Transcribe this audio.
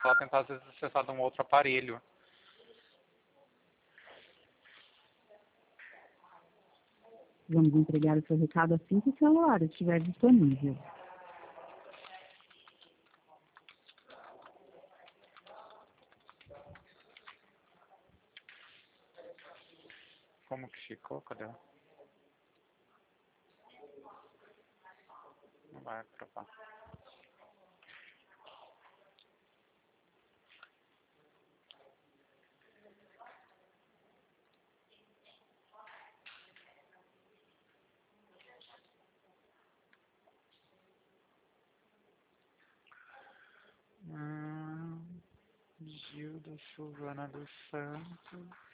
ela tentar às vezes acessar de um outro aparelho. Vamos entregar o seu recado assim que o celular estiver disponível. Como que ficou? Cadê? Não vai aprovar. Gilda Silvana dos Santos.